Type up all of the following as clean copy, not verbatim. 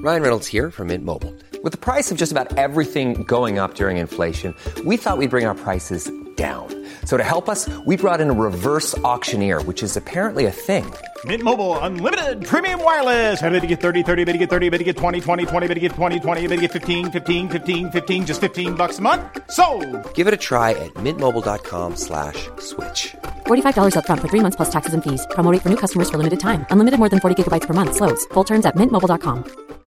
Ryan Reynolds here from Mint Mobile. With the price of just about everything going up during inflation, we thought we'd bring our prices down. So to help us, we brought in a reverse auctioneer, which is apparently a thing. Mint Mobile Unlimited Premium Wireless. How to get 30, 30, bit to get 30, bit to get 20, 20, 20, bit to get 20, 20, bit to get 15, 15, 15, 15, just $15 a month? Sold! Give it a try at mintmobile.com/switch. $45 up front for 3 months plus taxes and fees. Promo rate for new customers for limited time. Unlimited more than 40 gigabytes per month. Slows full terms at mintmobile.com.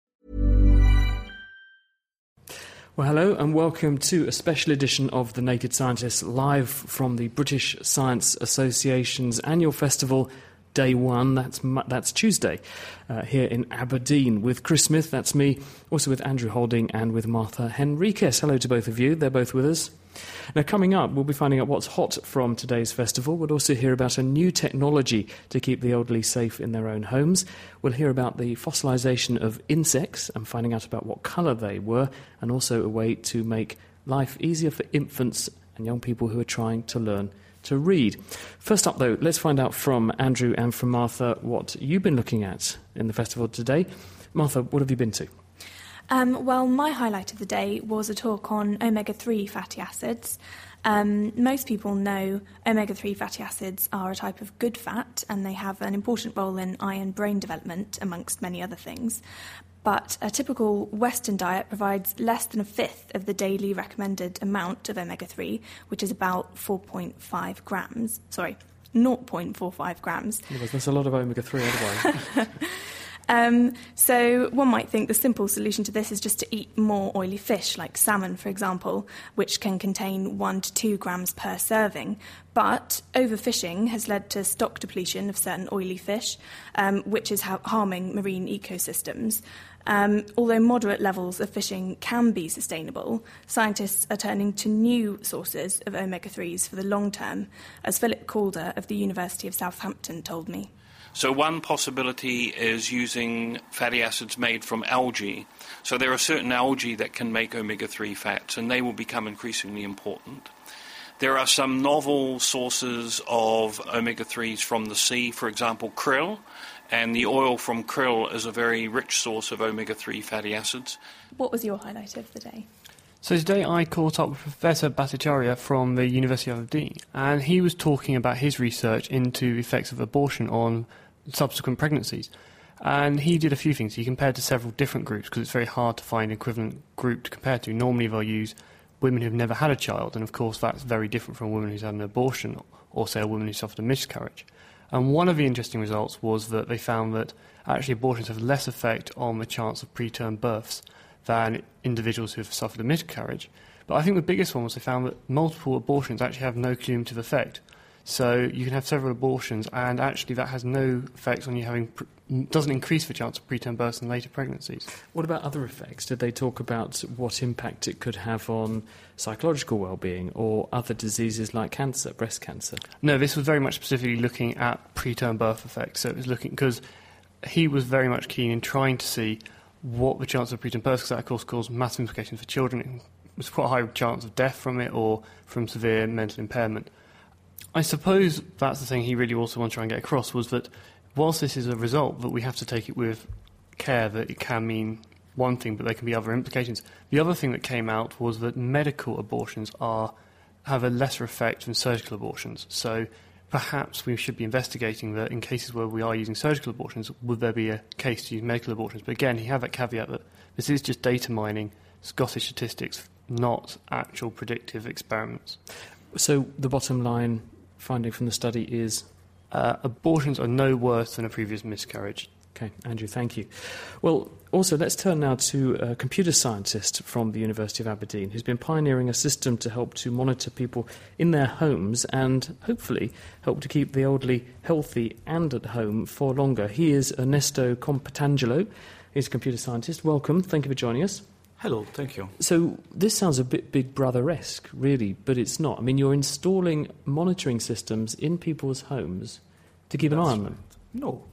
Well, hello and welcome to a special edition of The Naked Scientists, live from the British Science Association's annual festival, Day 1. That's Tuesday, here in Aberdeen, with Chris Smith, that's me, also with Andrew Holding and with Martha Henriques. Hello to both of you, they're both with us. Now, coming up, we'll be finding out what's hot from today's festival. We'll also hear about a new technology to keep the elderly safe in their own homes. We'll hear about the fossilisation of insects and finding out about what colour they were, and also a way to make life easier for infants and young people who are trying to learn to read. First up, though, let's find out from Andrew and from Martha what you've been looking at in the festival today. Martha, what have you been to? Well, my highlight of the day was a talk on omega-3 fatty acids. Most people know omega-3 fatty acids are a type of good fat, and they have an important role in eye and brain development, amongst many other things. But a typical Western diet provides less than a fifth of the daily recommended amount of omega-3, which is about 0.45 grams. Yeah, there's a lot of omega-3 otherwise. So one might think the simple solution to this is just to eat more oily fish, like salmon, for example, which can contain 1 to 2 grams per serving. But overfishing has led to stock depletion of certain oily fish, which is harming marine ecosystems. Although moderate levels of fishing can be sustainable, scientists are turning to new sources of omega-3s for the long term, as Philip Calder of the University of Southampton told me. So one possibility is using fatty acids made from algae. So there are certain algae that can make omega-3 fats, and they will become increasingly important. There are some novel sources of omega-3s from the sea, for example, krill, and the oil from krill is a very rich source of omega-3 fatty acids. What was your highlight of the day? So today I caught up with Professor Bhattacharya from the University of Aberdeen, and he was talking about his research into the effects of abortion on subsequent pregnancies. And he did a few things. He compared to several different groups, because it's very hard to find an equivalent group to compare to. Normally they'll use women who've never had a child, and of course that's very different from a woman who's had an abortion, or say a woman who suffered a miscarriage. And one of the interesting results was that they found that actually abortions have less effect on the chance of preterm births than individuals who have suffered a miscarriage. But I think the biggest one was they found that multiple abortions actually have no cumulative effect. So you can have several abortions, and actually that has no effect on you doesn't increase the chance of preterm births and later pregnancies. What about other effects? Did they talk about what impact it could have on psychological well-being or other diseases like cancer, breast cancer? No, this was very much specifically looking at preterm birth effects. So it was looking, because he was very much keen in trying to see what the chance of preterm birth, because that of course caused massive implications for children. It was quite a high chance of death from it or from severe mental impairment. I suppose that's the thing he really also wanted to try and get across, was that whilst this is a result, that we have to take it with care, that it can mean one thing, but there can be other implications. The other thing that came out was that medical abortions have a lesser effect than surgical abortions. So perhaps we should be investigating that in cases where we are using surgical abortions, would there be a case to use medical abortions? But again, he had that caveat that this is just data mining, Scottish statistics, not actual predictive experiments. So the bottom line finding from the study is? Abortions are no worse than a previous miscarriage. Okay, Andrew, thank you. Well, also, let's turn now to a computer scientist from the University of Aberdeen who's been pioneering a system to help to monitor people in their homes and hopefully help to keep the elderly healthy and at home for longer. He is Ernesto Compatangelo. He's a computer scientist. Welcome. Thank you for joining us. Hello, thank you. So this sounds a bit Big Brother-esque, really, but it's not. I mean, you're installing monitoring systems in people's homes to keep an eye on them. No.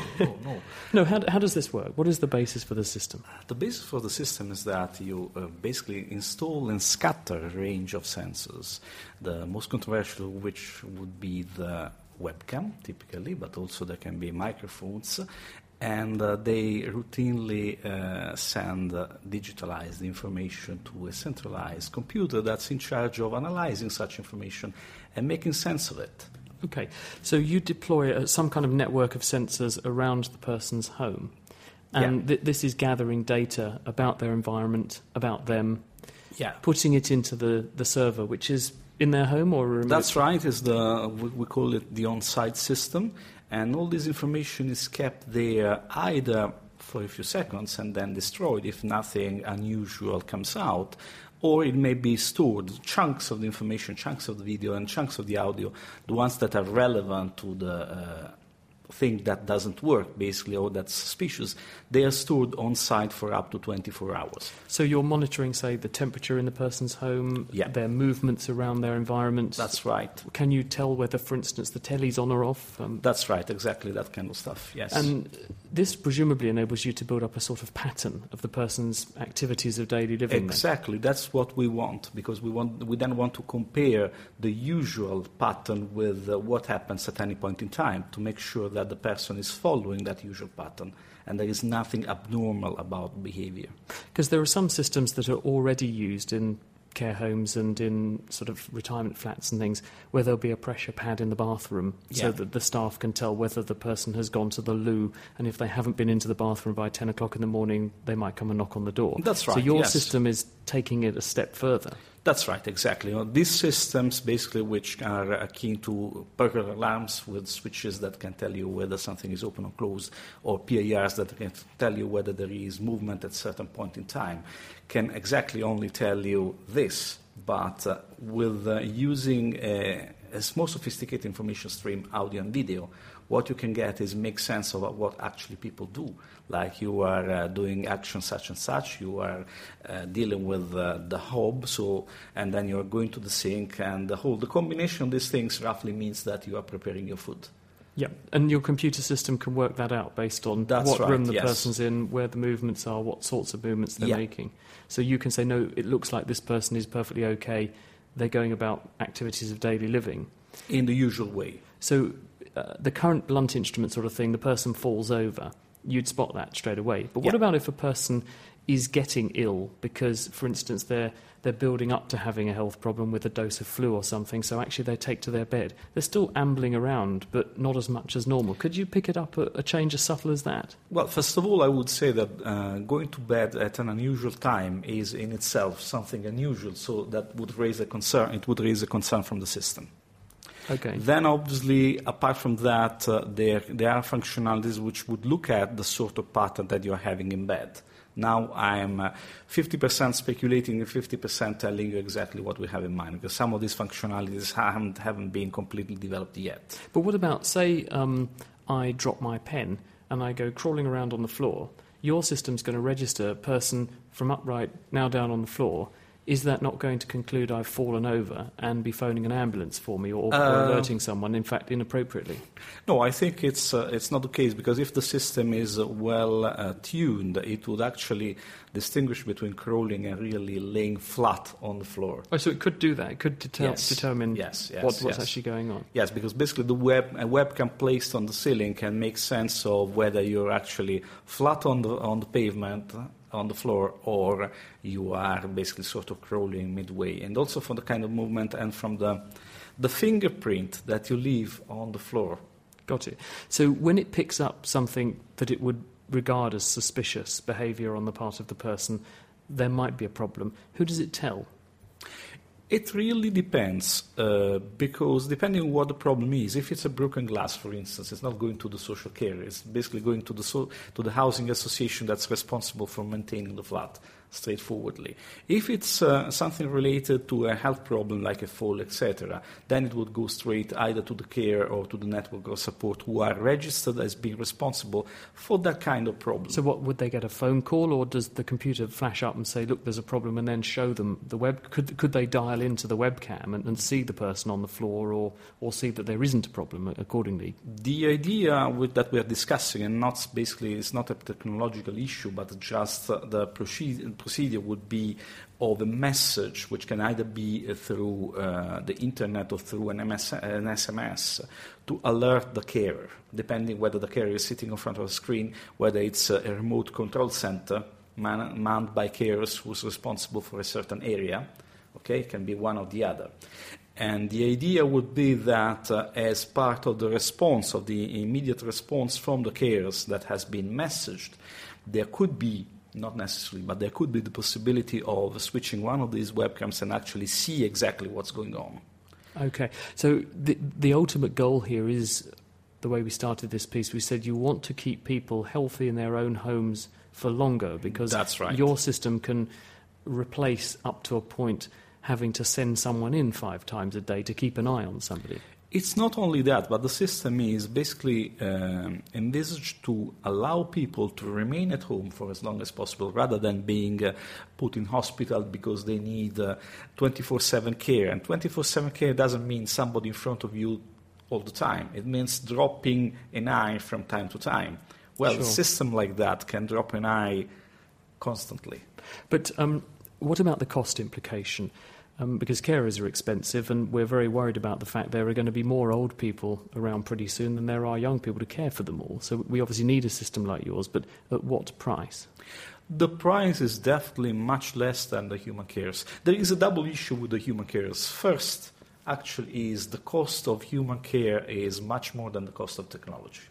No, how does this work? What is the basis for the system? The basis for the system is that you basically install and scatter a range of sensors. The most controversial, which would be the webcam, typically, but also there can be microphones, and they routinely send digitalized information to a centralized computer that's in charge of analyzing such information and making sense of it. Okay, so you deploy some kind of network of sensors around the person's home, and this is gathering data about their environment, about them, putting it into the server, which is in their home or remote? That's right. It's we call it the on-site system, and all this information is kept there either for a few seconds and then destroyed if nothing unusual comes out, or it may be stored, chunks of the information, chunks of the video, and chunks of the audio, the ones that are relevant to the thing that doesn't work, basically, or that's suspicious, they are stored on site for up to 24 hours. So you're monitoring, say, the temperature in the person's home, their movements around their environment? That's right. Can you tell whether, for instance, the telly's on or off? That's right, exactly that kind of stuff, yes. And this presumably enables you to build up a sort of pattern of the person's activities of daily living. Exactly, that's what we want, because we then want to compare the usual pattern with what happens at any point in time to make sure that the person is following that usual pattern and there is nothing abnormal about behavior. Because there are some systems that are already used in care homes and in sort of retirement flats and things where there'll be a pressure pad in the bathroom so that the staff can tell whether the person has gone to the loo, and if they haven't been into the bathroom by 10 o'clock in the morning, they might come and knock on the door. That's right. So your system is taking it a step further. That's right, exactly. These systems, basically, which are akin to burglar alarms with switches that can tell you whether something is open or closed, or PIRs that can tell you whether there is movement at a certain point in time, can exactly only tell you this, but with using a more sophisticated information stream, audio and video, what you can get is make sense of what actually people do. Like you are doing action such and such, you are dealing with the hob, and then you are going to the sink, and the combination of these things roughly means that you are preparing your food. Yeah, and your computer system can work that out based on room the person's in, where the movements are, what sorts of movements they're making. So you can say, no, it looks like this person is perfectly okay, they're going about activities of daily living. In the usual way. So the current blunt instrument sort of thing, the person falls over, you'd spot that straight away. But what about if a person is getting ill because, for instance, they're building up to having a health problem with a dose of flu or something, so actually they take to their bed. They're still ambling around, but not as much as normal. Could you pick it up a change as subtle as that? Well, first of all, I would say that going to bed at an unusual time is in itself something unusual, so that would raise a concern. It would raise a concern from the system. Okay. Then, obviously, apart from that, there are functionalities which would look at the sort of pattern that you're having in bed. Now I'm 50% speculating and 50% telling you exactly what we have in mind, because some of these functionalities haven't been completely developed yet. But what about, say, I drop my pen and I go crawling around on the floor? Your system's going to register a person from upright now down on the floor. Is that not going to conclude I've fallen over and be phoning an ambulance for me or alerting someone, in fact, inappropriately? No, I think it's not the case, because if the system is well tuned, it would actually distinguish between crawling and really laying flat on the floor. Oh, so it could do that? It could determine what's actually going on? Yes, because basically a webcam placed on the ceiling can make sense of whether you're actually flat on the pavement, on the floor, or you are basically sort of crawling midway, and also from the kind of movement and from the fingerprint that you leave on the floor. Got it. So when it picks up something that it would regard as suspicious behaviour on the part of the person, there might be a problem. Who does it tell? It really depends, because depending on what the problem is, if it's a broken glass, for instance, it's not going to the social care. It's basically going to the housing association that's responsible for maintaining the flat, straightforwardly. If it's something related to a health problem like a fall, etc., then it would go straight either to the care or to the network of support who are registered as being responsible for that kind of problem. So what, would they get a phone call, or does the computer flash up and say, look, there's a problem, and then show them the web? Could they dial into the webcam and see the person on the floor, or see that there isn't a problem accordingly? The idea that we are discussing, and it's not a technological issue, but just the procedure would be of a message which can either be through the internet or through an SMS to alert the carer, depending whether the carer is sitting in front of a screen, whether it's a remote control center manned by carers who's responsible for a certain area. Okay, it can be one or the other. And the idea would be that as part of the response, of the immediate response from the carers that has been messaged, there could be, not necessarily, but there could be the possibility of switching one of these webcams and actually see exactly what's going on. Okay, so the ultimate goal here is, the way we started this piece, we said you want to keep people healthy in their own homes for longer, because that's right. Your system can replace, up to a point, having to send someone in 5 times a day to keep an eye on somebody. It's not only that, but the system is basically envisaged to allow people to remain at home for as long as possible, rather than being put in hospital because they need 24/7 care. And 24/7 care doesn't mean somebody in front of you all the time. It means dropping an eye from time to time. Well, Sure. A system like that can drop an eye constantly. But what about the cost implication? Because carers are expensive, and we're very worried about the fact there are going to be more old people around pretty soon than there are young people to care for them all. So we obviously need a system like yours, but at what price? The price is definitely much less than the human carers. There is a double issue with the human carers. First, actually, is the cost of human care is much more than the cost of technology.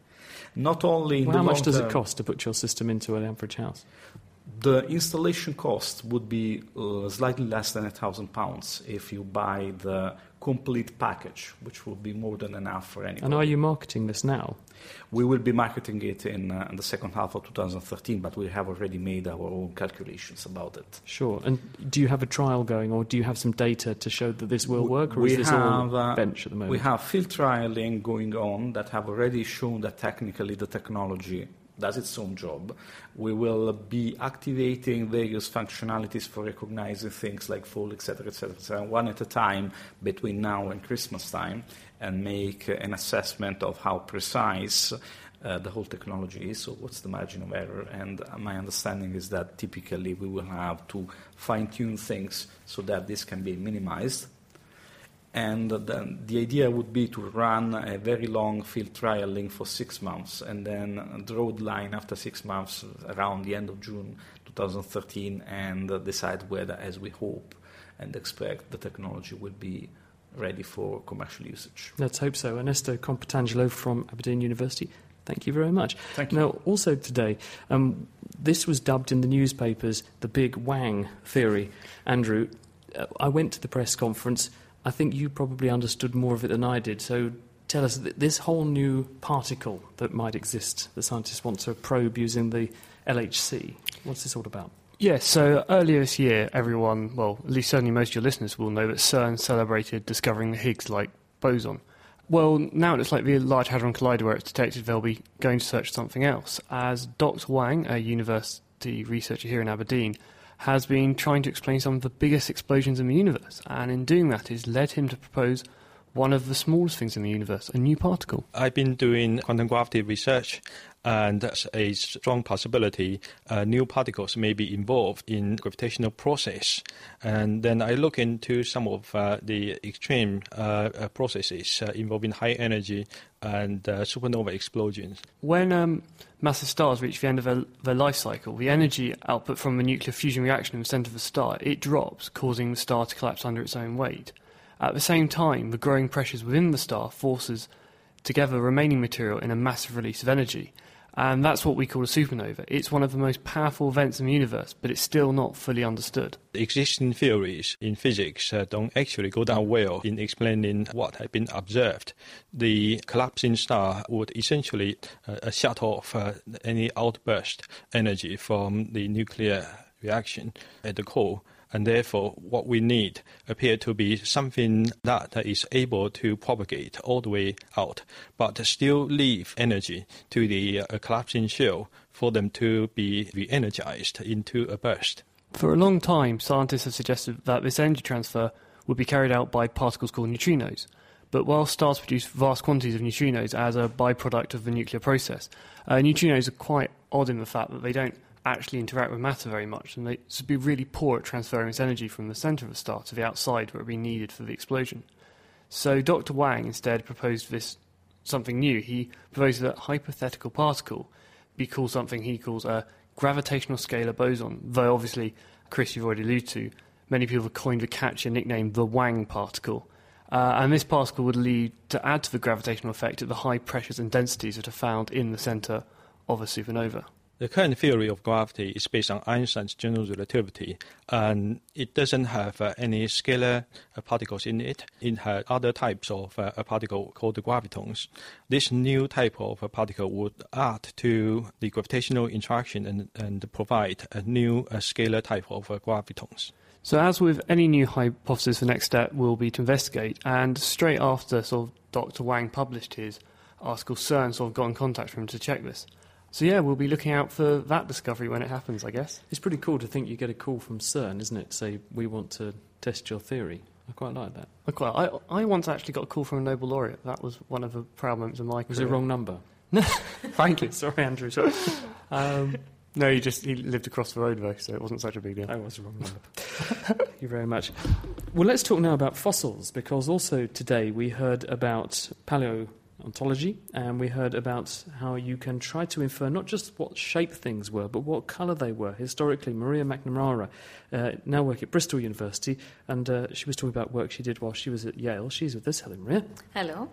Not only in the How much long does term, it cost to put your system into an average house? The installation cost would be slightly less than £1,000 if you buy the complete package, which will be more than enough for anyone. And are you marketing this now? We will be marketing it in the second half of 2013, but we have already made our own calculations about it. Sure. And do you have a trial going, or do you have some data to show that this will work, or is this all bench at the moment? We have field trialing going on that have already shown that technically the technology does its own job. We will be activating various functionalities for recognizing things like fall, etc., one at a time between now and Christmas time, and make an assessment of how precise the whole technology is, so what's the margin of error. And my understanding is that typically we will have to fine-tune things so that this can be minimized. And then the idea would be to run a very long field trialing for 6 months, and then draw the line after 6 months around the end of June 2013, and decide whether, as we hope and expect, the technology will be ready for commercial usage. Let's hope so. Ernesto Compitangelo from Aberdeen University, thank you very much. Thank you. Now, also today, this was dubbed in the newspapers the Big Wang theory. Andrew, I went to the press conference. I think you probably understood more of it than I did. So tell us, this whole new particle that might exist, the scientists want to probe using the LHC. What's this all about? Yes, so earlier this year, everyone, well, at least certainly most of your listeners will know that CERN celebrated discovering the Higgs-like boson. Well, now it looks like the Large Hadron Collider, where it's detected, they'll be going to search something else, as Dr. Wang, a university researcher here in Aberdeen, has been trying to explain some of the biggest explosions in the universe, and in doing that has led him to propose one of the smallest things in the universe, a new particle. I've been doing quantum gravity research, and there's a strong possibility new particles may be involved in gravitational process. And then I look into some of the extreme processes involving high energy and supernova explosions. When massive stars reach the end of their life cycle, the energy output from the nuclear fusion reaction in the centre of the star, it drops, causing the star to collapse under its own weight. At the same time, the growing pressures within the star forces together remaining material in a massive release of energy. And that's what we call a supernova. It's one of the most powerful events in the universe, but it's still not fully understood. Existing theories in physics don't actually go down well in explaining what had been observed. The collapsing star would essentially shut off any outburst energy from the nuclear reaction at the core. And therefore, what we need appear to be something that is able to propagate all the way out, but still leave energy to the collapsing shell for them to be re-energized into a burst. For a long time, scientists have suggested that this energy transfer would be carried out by particles called neutrinos. But while stars produce vast quantities of neutrinos as a byproduct of the nuclear process, neutrinos are quite odd in the fact that they don't actually interact with matter very much, and they would be really poor at transferring its energy from the centre of a star to the outside where it would be needed for the explosion. So Dr. Wang instead proposed something new. He proposed that a hypothetical particle be called something he calls a gravitational scalar boson, though obviously, Chris, you've already alluded to, many people have coined the catchy nickname the Wang particle. And this particle would lead to add to the gravitational effect at the high pressures and densities that are found in the centre of a supernova. The current theory of gravity is based on Einstein's general relativity, and it doesn't have any scalar particles in it. It has other types of a particle called the gravitons. This new type of a particle would add to the gravitational interaction and provide a new scalar type of gravitons. So as with any new hypothesis, the next step will be to investigate, and straight after sort of Dr. Wang published his article, CERN sort of got in contact with him to check this. So yeah, we'll be looking out for that discovery when it happens, I guess. It's pretty cool to think you get a call from CERN, isn't it? Say, we want to test your theory. I quite like that. I once actually got a call from a Nobel laureate. That was one of the proud moments of my career. Was it the wrong number? No, thank you. Sorry, Andrew. Sorry. No, he lived across the road though, so it wasn't such a big deal. That was the wrong number. Thank you very much. Well, let's talk now about fossils, because also today we heard about paleontology, and we heard about how you can try to infer not just what shape things were, but what colour they were. Historically, Maria McNamara now works at Bristol University, and she was talking about work she did while she was at Yale. She's with us. Hello, Maria. Hello.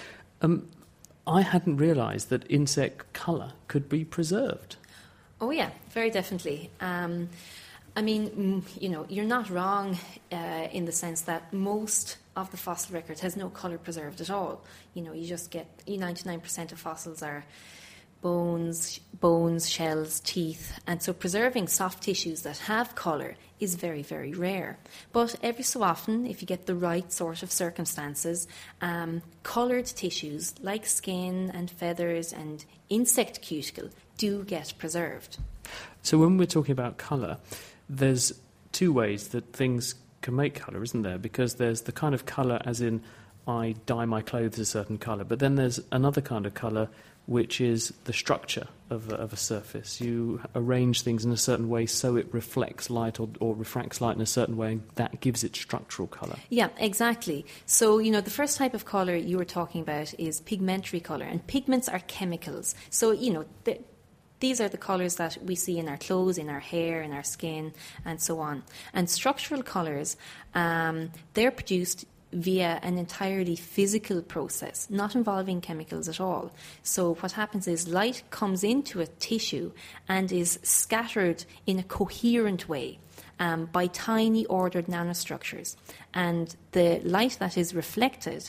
I hadn't realised that insect colour could be preserved. Oh, yeah, very definitely. I mean, you're not wrong in the sense that most of the fossil record has no colour preserved at all. You just get 99% of fossils are bones, shells, teeth, and so preserving soft tissues that have colour is very, very rare. But every so often, if you get the right sort of circumstances, coloured tissues like skin and feathers and insect cuticle do get preserved. So when we're talking about colour, there's two ways that things can make colour, isn't there? Because there's the kind of colour as in I dye my clothes a certain colour, but then there's another kind of colour which is the structure of a surface. You arrange things in a certain way so it reflects light or refracts light in a certain way, and that gives it structural colour. Yeah, exactly. So, the first type of colour you were talking about is pigmentary colour, and pigments are chemicals. So, these are the colours that we see in our clothes, in our hair, in our skin, and so on. And structural colours, they're produced via an entirely physical process, not involving chemicals at all. So what happens is light comes into a tissue and is scattered in a coherent way by tiny ordered nanostructures. And the light that is reflected,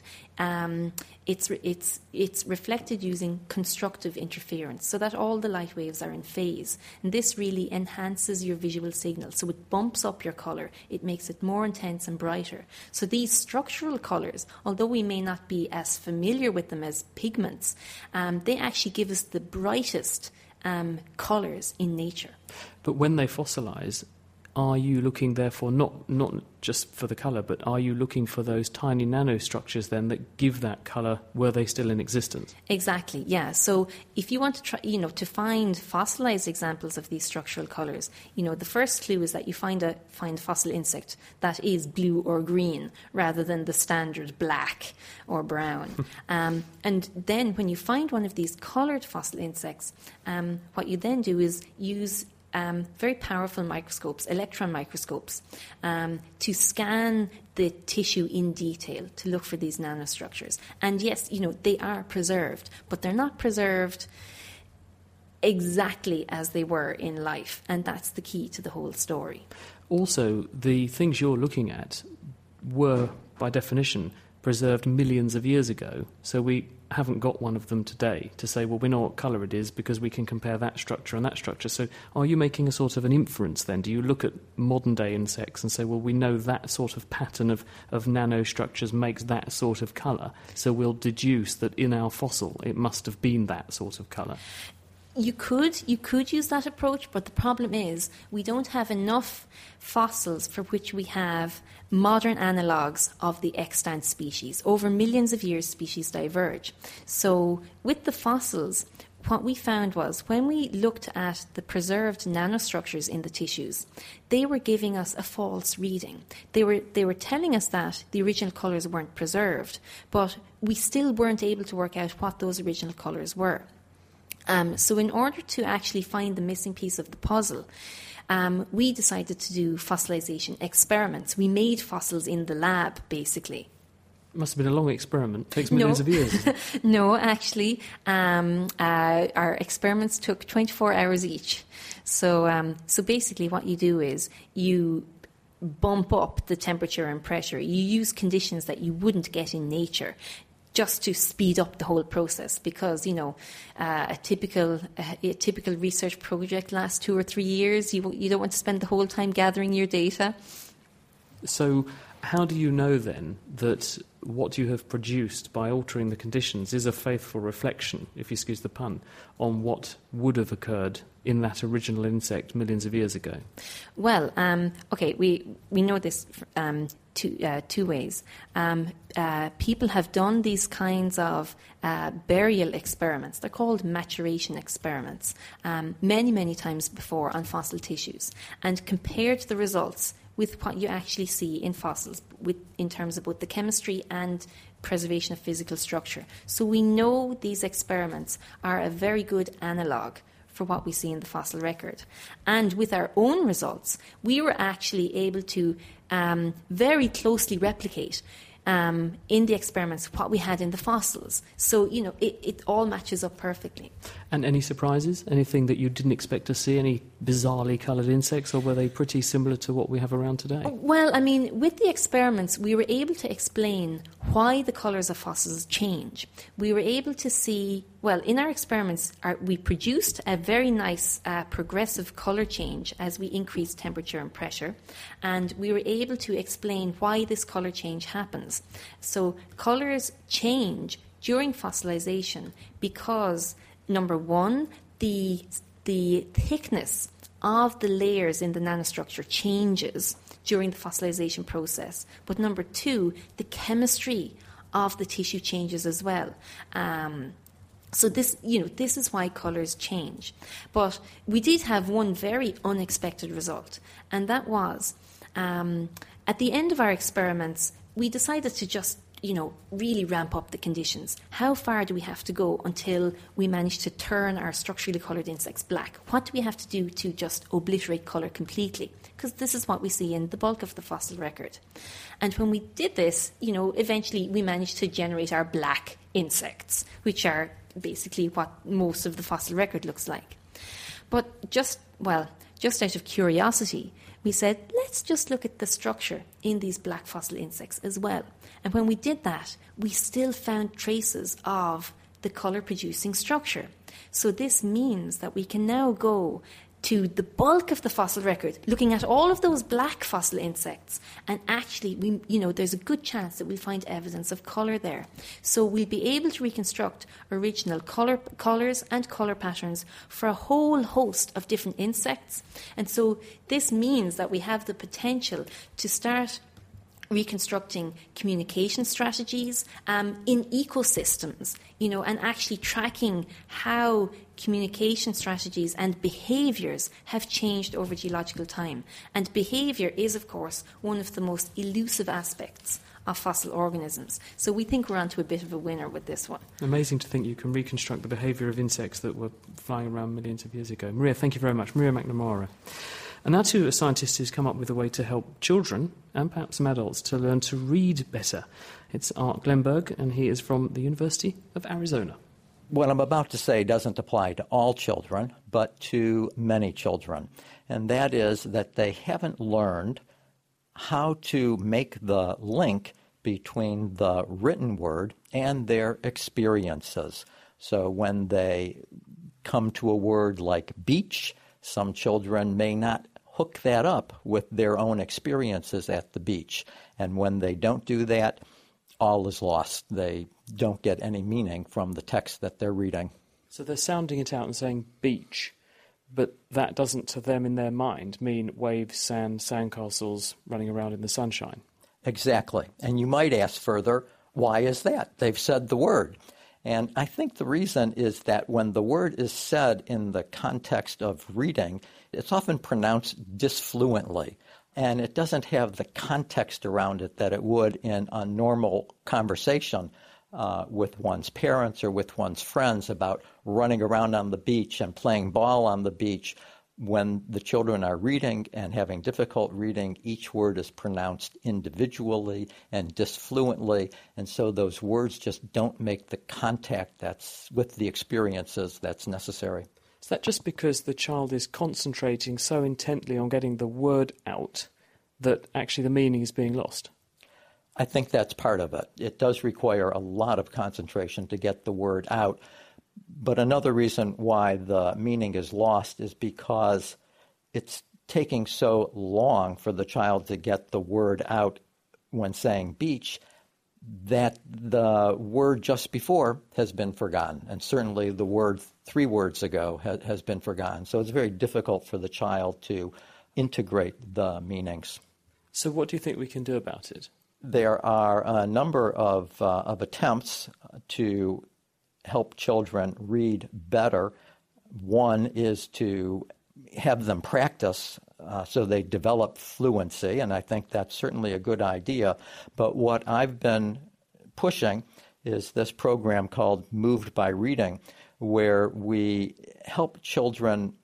it's reflected using constructive interference, so that all the light waves are in phase. And this really enhances your visual signal. So it bumps up your colour. It makes it more intense and brighter. So these structural colours, although we may not be as familiar with them as pigments, they actually give us the brightest colours in nature. But when they fossilise, are you looking, therefore, not just for the colour, but are you looking for those tiny nanostructures then that give that colour, were they still in existence? Exactly, yeah. So if you want to try, to find fossilised examples of these structural colours, the first clue is that you find a fossil insect that is blue or green rather than the standard black or brown. And then when you find one of these coloured fossil insects, what you then do is use very powerful microscopes, electron microscopes, to scan the tissue in detail to look for these nanostructures. And yes, they are preserved, but they're not preserved exactly as they were in life, and that's the key to the whole story. Also, the things you're looking at were, by definition, preserved millions of years ago, so we haven't got one of them today to say, well, we know what colour it is because we can compare that structure and that structure. So are you making a sort of an inference then? Do you look at modern-day insects and say, well, we know that sort of pattern of nanostructures makes that sort of colour, so we'll deduce that in our fossil it must have been that sort of colour? You could use that approach, but the problem is we don't have enough fossils for which we have modern analogues of the extant species. Over millions of years, species diverge. So with the fossils, what we found was when we looked at the preserved nanostructures in the tissues, they were giving us a false reading. They were telling us that the original colours weren't preserved, but we still weren't able to work out what those original colours were. So in order to actually find the missing piece of the puzzle, we decided to do fossilization experiments. We made fossils in the lab, basically. Must have been a long experiment. Takes millions of years. No, actually, our experiments took 24 hours each. So basically what you do is you bump up the temperature and pressure. You use conditions that you wouldn't get in nature just to speed up the whole process, because, a typical research project lasts 2 or 3 years. You don't want to spend the whole time gathering your data. So how do you know then that what you have produced by altering the conditions is a faithful reflection, if you excuse the pun, on what would have occurred in that original insect millions of years ago? Well, we know this two ways. People have done these kinds of burial experiments. They're called maturation experiments, many, many times before on fossil tissues, and compared the results with what you actually see in fossils in terms of both the chemistry and preservation of physical structure. So we know these experiments are a very good analogue for what we see in the fossil record. And with our own results, we were actually able to very closely replicate in the experiments what we had in the fossils. So, it all matches up perfectly. And any surprises? Anything that you didn't expect to see? Any bizarrely coloured insects, or were they pretty similar to what we have around today? Well, with the experiments, we were able to explain why the colours of fossils change. We were able to see, in our experiments, we produced a very nice progressive colour change as we increased temperature and pressure, and we were able to explain why this colour change happens. So colours change during fossilization because, number one, the thickness of the layers in the nanostructure changes during the fossilization process. But number two, the chemistry of the tissue changes as well. So this is why colours change. But we did have one very unexpected result, and that was at the end of our experiments, we decided to just really ramp up the conditions. How far do we have to go until we manage to turn our structurally coloured insects black? What do we have to do to just obliterate colour completely? Because this is what we see in the bulk of the fossil record. And when we did this, eventually we managed to generate our black insects, which are basically what most of the fossil record looks like. But just out of curiosity, we said, let's just look at the structure in these black fossil insects as well. And when we did that, we still found traces of the colour-producing structure. So this means that we can now go to the bulk of the fossil record, looking at all of those black fossil insects, and actually, there's a good chance that we'll find evidence of colour there. So we'll be able to reconstruct original colours and colour patterns for a whole host of different insects. And so this means that we have the potential to start reconstructing communication strategies in ecosystems, and actually tracking how communication strategies and behaviours have changed over geological time. And behaviour is, of course, one of the most elusive aspects of fossil organisms. So we think we're onto a bit of a winner with this one. Amazing to think you can reconstruct the behaviour of insects that were flying around millions of years ago. Maria, thank you very much. Maria McNamara. And now to a scientist who's come up with a way to help children, and perhaps some adults, to learn to read better. It's Art Glenberg, and he is from the University of Arizona. What I'm about to say doesn't apply to all children, but to many children. And that is that they haven't learned how to make the link between the written word and their experiences. So when they come to a word like beach, some children may not hook that up with their own experiences at the beach. And when they don't do that, all is lost. They don't get any meaning from the text that they're reading. So they're sounding it out and saying beach, but that doesn't, to them in their mind, mean waves, sand, sandcastles running around in the sunshine. Exactly. And you might ask further, why is that? They've said the word. And I think the reason is that when the word is said in the context of reading, it's often pronounced disfluently. And it doesn't have the context around it that it would in a normal conversation with one's parents or with one's friends about running around on the beach and playing ball on the beach. When the children are reading and having difficult reading, each word is pronounced individually and disfluently, and so those words just don't make the contact that's with the experiences that's necessary. Is that just because the child is concentrating so intently on getting the word out that actually the meaning is being lost? I think that's part of it. It does require a lot of concentration to get the word out. But another reason why the meaning is lost is because it's taking so long for the child to get the word out when saying beach that the word just before has been forgotten. And certainly the word 3 words ago has been forgotten. So it's very difficult for the child to integrate the meanings. So what do you think we can do about it? There are a number of attempts to help children read better. One is to have them practice so they develop fluency, and I think that's certainly a good idea. But what I've been pushing is this program called Moved by Reading, where we help children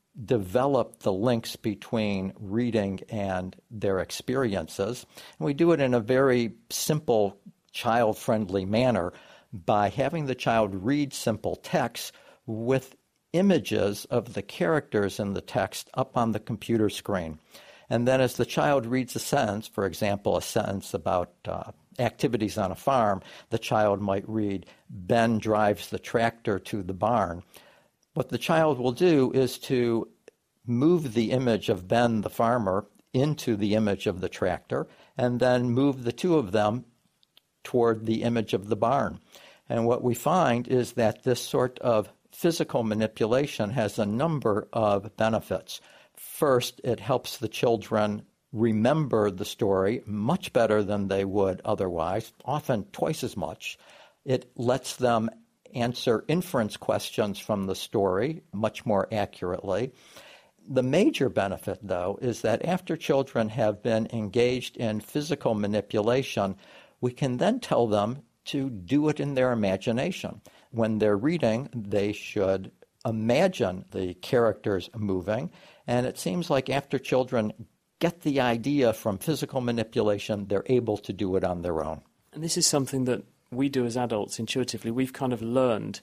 develop the links between reading and their experiences. And we do it in a very simple, child-friendly manner by having the child read simple text with images of the characters in the text up on the computer screen. And then as the child reads a sentence, for example, a sentence about activities on a farm, the child might read, Ben drives the tractor to the barn. What the child will do is to move the image of Ben the farmer into the image of the tractor, and then move the two of them toward the image of the barn. And what we find is that this sort of physical manipulation has a number of benefits. First, it helps the children remember the story much better than they would otherwise, often twice as much. It lets them answer inference questions from the story much more accurately. The major benefit, though, is that after children have been engaged in physical manipulation, we can then tell them to do it in their imagination. When they're reading, they should imagine the characters moving, and it seems like after children get the idea from physical manipulation, they're able to do it on their own. And this is something that we do as adults intuitively. We've kind of learned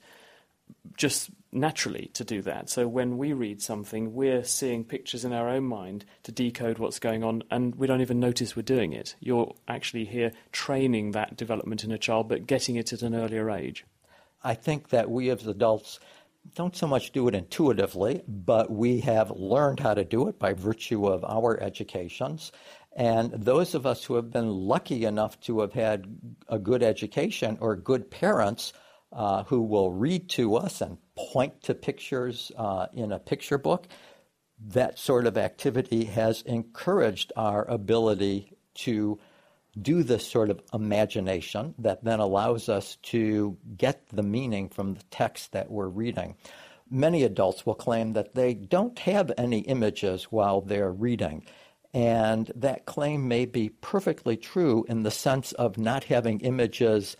just naturally to do that. So when we read something, we're seeing pictures in our own mind to decode what's going on, and we don't even notice we're doing it. You're actually here training that development in a child, but getting it at an earlier age. I think that we as adults don't so much do it intuitively, but we have learned how to do it by virtue of our educations. And those of us who have been lucky enough to have had a good education or good parents who will read to us and point to pictures in a picture book, that sort of activity has encouraged our ability to do this sort of imagination that then allows us to get the meaning from the text that we're reading. Many adults will claim that they don't have any images while they're reading, and that claim may be perfectly true in the sense of not having images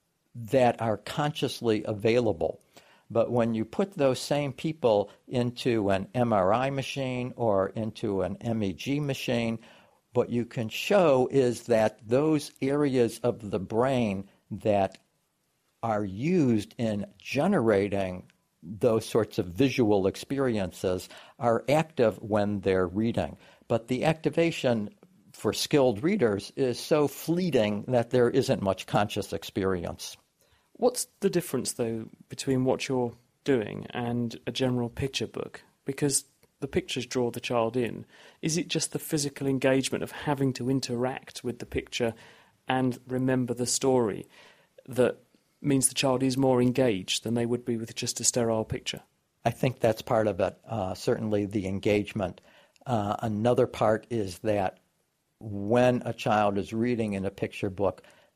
that are consciously available. But when you put those same people into an MRI machine or into an MEG machine, what you can show is that those areas of the brain that are used in generating those sorts of visual experiences are active when they're reading. But the activation for skilled readers is so fleeting that there isn't much conscious experience. What's the difference, though, between what you're doing and a general picture book? Because the pictures draw the child in. Is it just the physical engagement of having to interact with the picture and remember the story that means the child is more engaged than they would be with just a sterile picture? I think that's part of it, certainly the engagement. Another part is that when a child is reading in a picture book,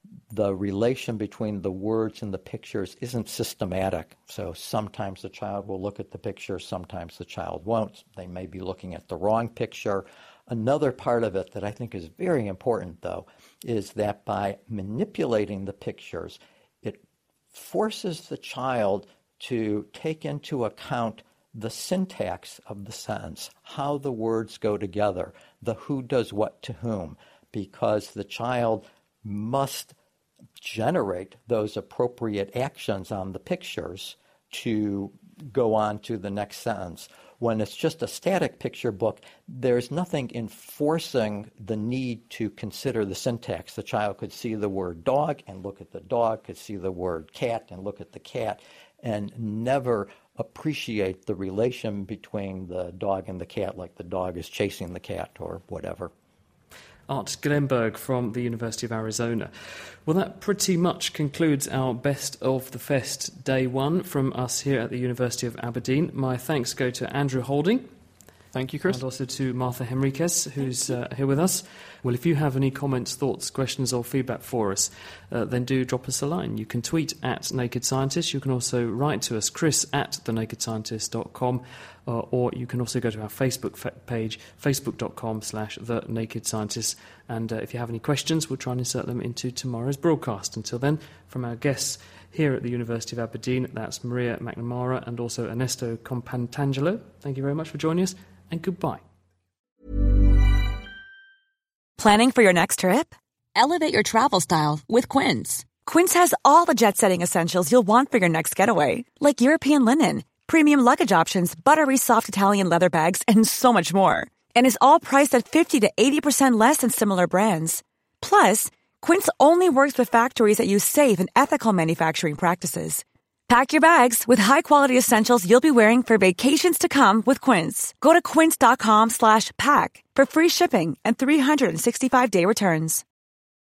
the relation between the words and the pictures isn't systematic. So sometimes the child will look at the picture, sometimes the child won't. They may be looking at the wrong picture. Another part of it that I think is very important, though, is that by manipulating the pictures, it forces the child to take into account the syntax of the sentence, how the words go together, the who does what to whom, because the child must generate those appropriate actions on the pictures to go on to the next sentence. When it's just a static picture book, there's nothing enforcing the need to consider the syntax. The child could see the word dog and look at the dog, could see the word cat and look at the cat, and never appreciate the relation between the dog and the cat, like the dog is chasing the cat or whatever. Art Glenberg from the University of Arizona. Well, that pretty much concludes our Best of the Fest Day 1 from us here at the University of Aberdeen. My thanks go to Andrew Holding. Thank you, Chris. And also to Martha Henriquez, who's here with us. Well, if you have any comments, thoughts, questions or feedback for us, then do drop us a line. You can tweet at Naked Scientist. You can also write to us, chris@thenakedscientist.com, or you can also go to our Facebook page, facebook.com/thenakedscientist. And if you have any questions, we'll try and insert them into tomorrow's broadcast. Until then, from our guests here at the University of Aberdeen, that's Maria McNamara and also Ernesto Compantangelo. Thank you very much for joining us, and goodbye. Planning for your next trip? Elevate your travel style with Quince. Quince has all the jet-setting essentials you'll want for your next getaway, like European linen, premium luggage options, buttery soft Italian leather bags, and so much more. And is all priced at 50 to 80% less than similar brands. Plus, Quince only works with factories that use safe and ethical manufacturing practices. Pack your bags with high-quality essentials you'll be wearing for vacations to come with Quince. Go to quince.com/pack for free shipping and 365-day returns.